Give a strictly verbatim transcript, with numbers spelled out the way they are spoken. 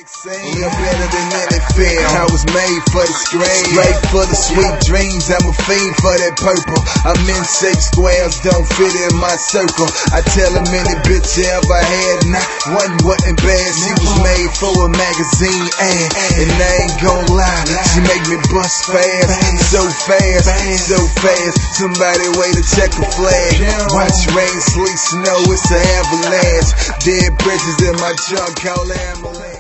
We're better than anything. I was made for the screen, straight for the sweet dreams. I'm a fiend for that purple. I'm in safe squares, don't fit in my circle. I tell them any bitch I ever had, not one wasn't bad. She was made for a magazine ad, and I ain't gon' lie, she make me bust fast, so fast, so fast. Somebody wait to check a flag. Watch rain, sleet, snow, it's an avalanche. Dead bridges in my trunk, call ambulance.